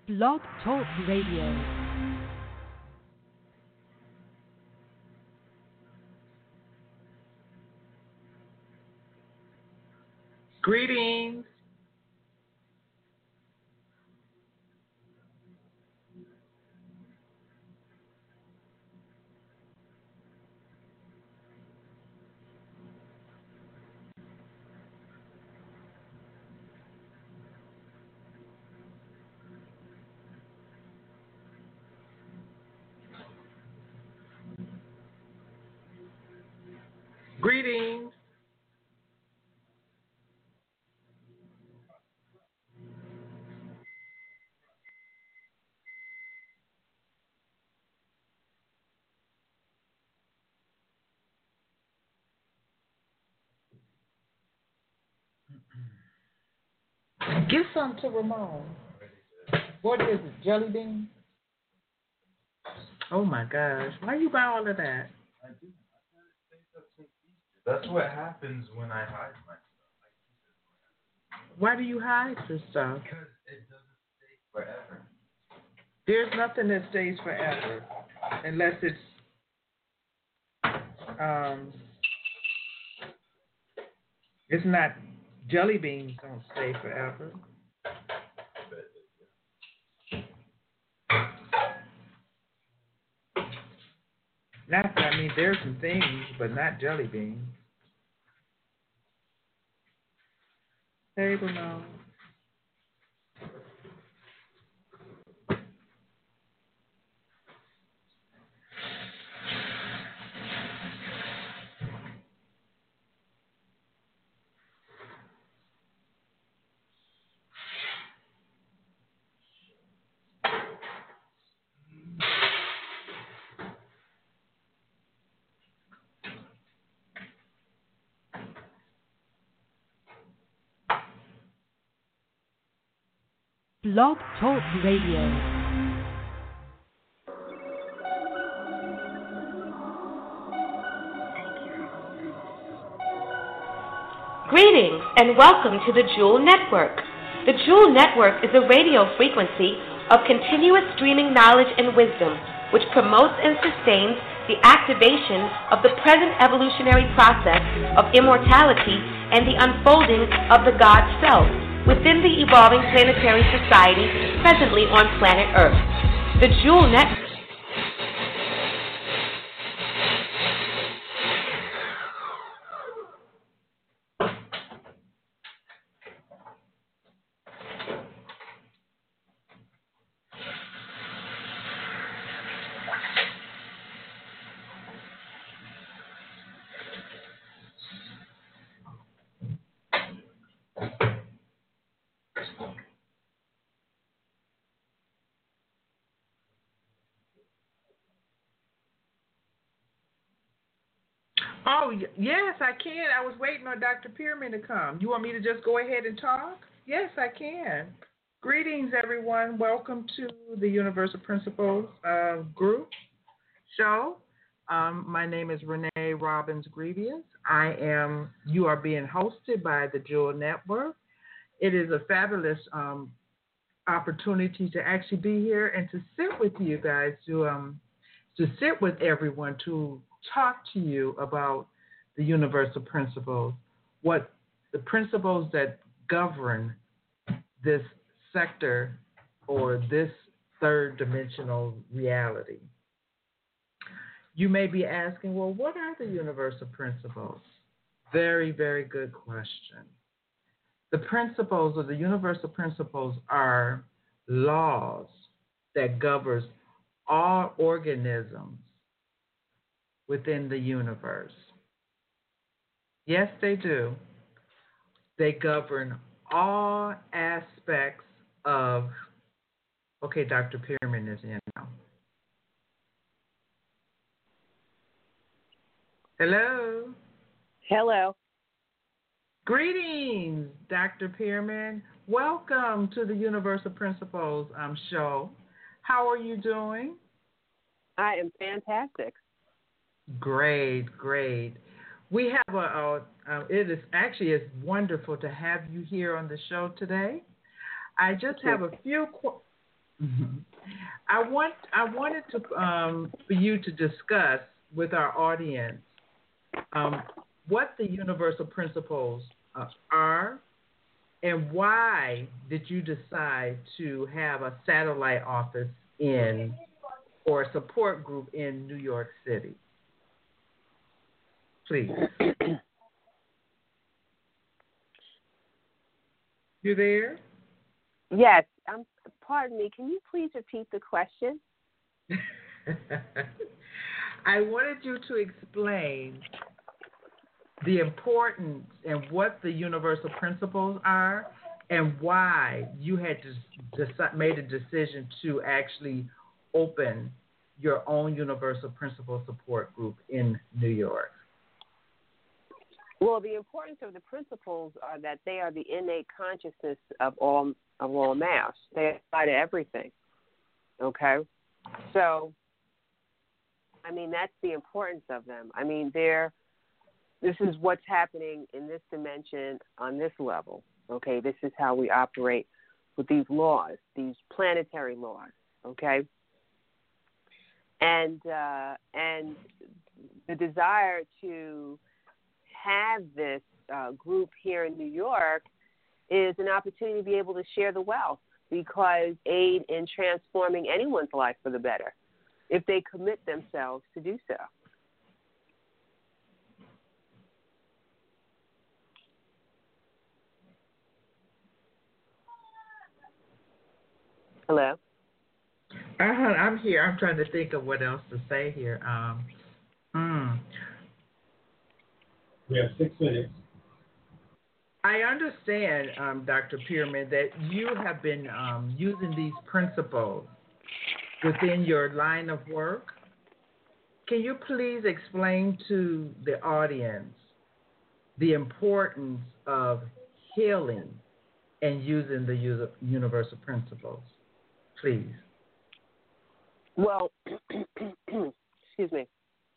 Blog Talk Radio. Greetings. Greetings. Get some to Ramon. What is it? Jelly beans? Oh my gosh. Why you buy all of that? I do. That's what happens when I hide my stuff. Why do you hide your stuff? Because it doesn't stay forever. There's nothing that stays forever unless it's not jelly beans don't stay forever. There's some things, but not jelly beans. Hey, Ramon. Blog Talk Radio. Greetings and welcome to the Jewel Network. The Jewel Network is a radio frequency of continuous streaming knowledge and wisdom, which promotes and sustains the activation of the present evolutionary process of immortality and the unfolding of the God Self within the evolving planetary society presently on planet Earth. The Jewel Network. Oh, yes, I can. I was waiting on Dr. Pierman to come. You want me to just go ahead and talk? Yes, I can. Greetings, everyone. Welcome to the Universal Principles group show. My name is Renee Robbins Grevious. You are being hosted by the Jewel Network. It is a fabulous opportunity to actually be here and to sit with you guys, to sit with everyone, to talk to you about the universal principles, what the principles that govern this sector or this third dimensional reality. You may be asking, well, what are the universal principles? Very, very good question. The principles or the universal principles are laws that govern all organisms within the universe. Yes, they do. They govern all aspects of. Okay, Dr. Pierman is in now. Hello. Hello. Greetings, Dr. Pierman. Welcome to the Universal Principles show. How are you doing? I am fantastic. Great. We have it's wonderful to have you here on the show today. I just have a few Mhm. I wanted to for you to discuss with our audience what the universal principles are, and why did you decide to have a satellite office in or a support group in New York City? Please. You there? Yes. Pardon me. Can you please repeat the question? I wanted you to explain the importance and what the universal principles are, and why you had made a decision to actually open your own universal principle support group in New York. Well, the importance of the principles are that they are the innate consciousness of all mass. They apply to everything. Okay? So, I mean, that's the importance of them. I mean, this is what's happening in this dimension on this level. Okay? This is how we operate with these laws, these planetary laws. Okay? And the desire to have this group here in New York is an opportunity to be able to share the wealth, because aid in transforming anyone's life for the better if they commit themselves to do so. Hello? I'm here. I'm trying to think of what else to say here. We have 6 minutes. I understand, Dr. Pearman, that you have been using these principles within your line of work. Can you please explain to the audience the importance of healing and using the universal principles, please? Well, excuse me.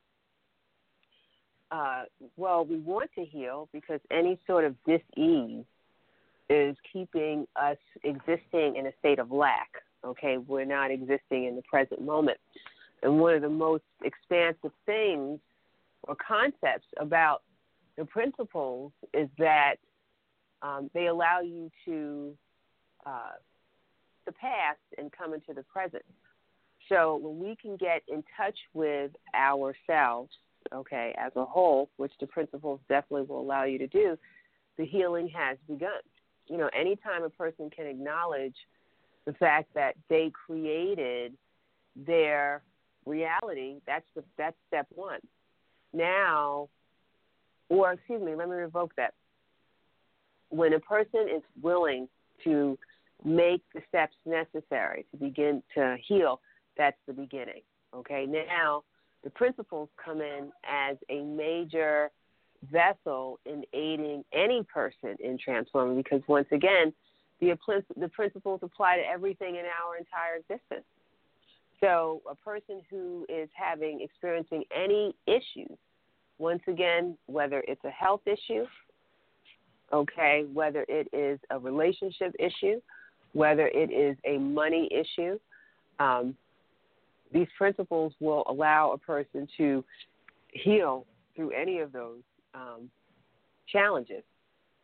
Well, we want to heal because any sort of dis-ease is keeping us existing in a state of lack, okay? We're not existing in the present moment. And one of the most expansive things or concepts about the principles is that they allow you to the past and come into the present. So when we can get in touch with ourselves, okay, as a whole, which the principles definitely will allow you to do, the healing has begun. You know, anytime a person can acknowledge the fact that they created their reality, that's step one. Now, or excuse me, let me revoke that. When a person is willing to make the steps necessary to begin to heal, that's the beginning. Okay, now the principles come in as a major vessel in aiding any person in transforming, because once again, the principles apply to everything in our entire existence. So a person who is experiencing any issues, once again, whether it's a health issue, okay, whether it is a relationship issue, whether it is a money issue, these principles will allow a person to heal through any of those challenges.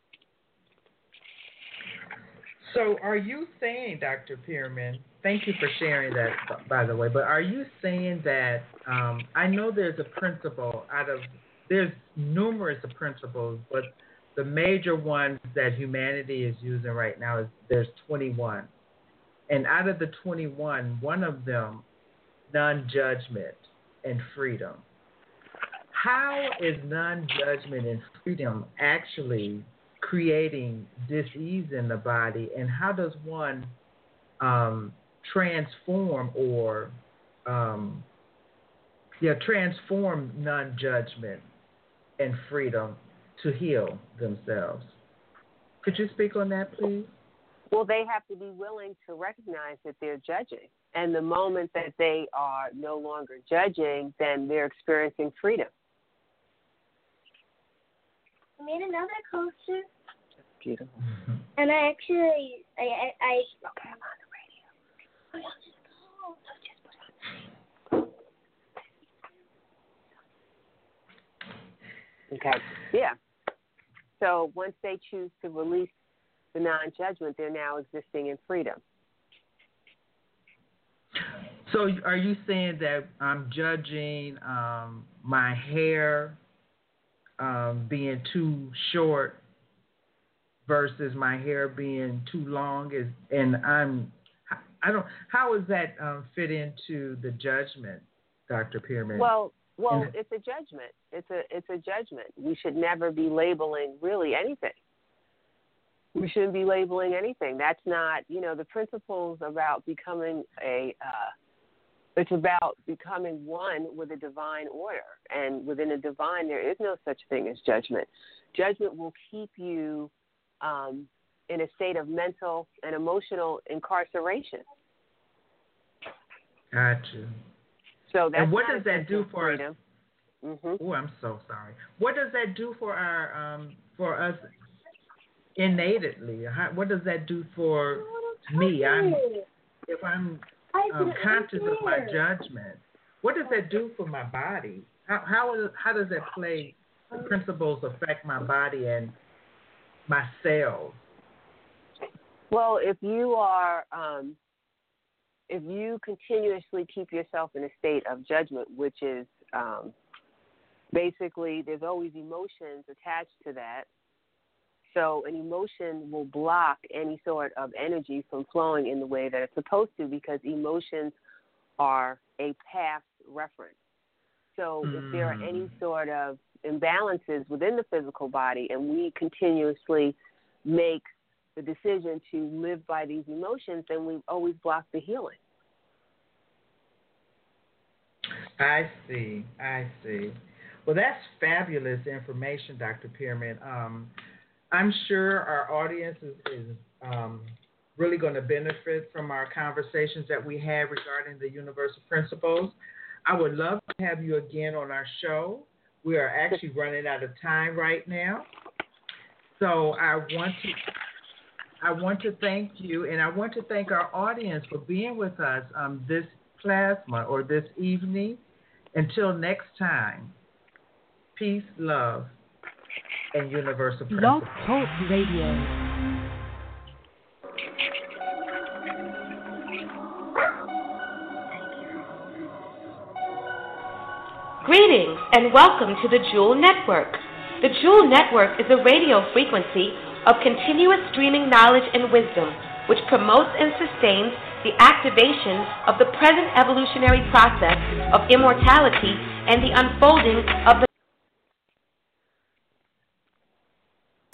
So are you saying, Dr. Pearman, thank you for sharing that, by the way, but are you saying that, I know there's a principle there's numerous principles, but the major ones that humanity is using right now there's 21. And out of the 21, one of them, non-judgment and freedom. How is non-judgment and freedom actually creating dis-ease in the body, and how does one transform non-judgment and freedom to heal themselves? Could you speak on that, please? Well, they have to be willing to recognize that they're judging. And the moment that they are no longer judging, then they're experiencing freedom. I made another coaster. Beautiful. And I actually, Okay, I'm on the radio. Okay. Yeah. So once they choose to release the non-judgment, they're now existing in freedom. So are you saying that I'm judging my hair being too short versus my hair being too long? How does that fit into the judgment, Dr. Pyramid? Well, it's a judgment. It's a judgment. We should never be labeling really anything. We shouldn't be labeling anything. That's not, the principles about becoming it's about becoming one with a divine order. And within a divine, there is no such thing as judgment. Judgment will keep you in a state of mental and emotional incarceration. Gotcha. So that's and what does that do for freedom. us? Oh, I'm so sorry. What does that do for us innately? What does that do for me? If I'm conscious of my judgment, what does that do for my body? How does that play? The principles affect my body and my cells. Well, if you continuously keep yourself in a state of judgment, which is basically there's always emotions attached to that. So an emotion will block any sort of energy from flowing in the way that it's supposed to, because emotions are a past reference. So if there are any sort of imbalances within the physical body and we continuously make the decision to live by these emotions, then we always block the healing. I see. Well, that's fabulous information, Dr. Pyramid. I'm sure our audience is really going to benefit from our conversations that we had regarding the universal principles. I would love to have you again on our show. We are actually running out of time right now. So I want to thank you, and I want to thank our audience for being with us this plasma or this evening. Until next time, peace, love, and universal principles. Blog Talk Radio. Greetings and welcome to the Jewel Network. The Jewel Network is a radio frequency of continuous streaming knowledge and wisdom, which promotes and sustains the activation of the present evolutionary process of immortality and the unfolding of the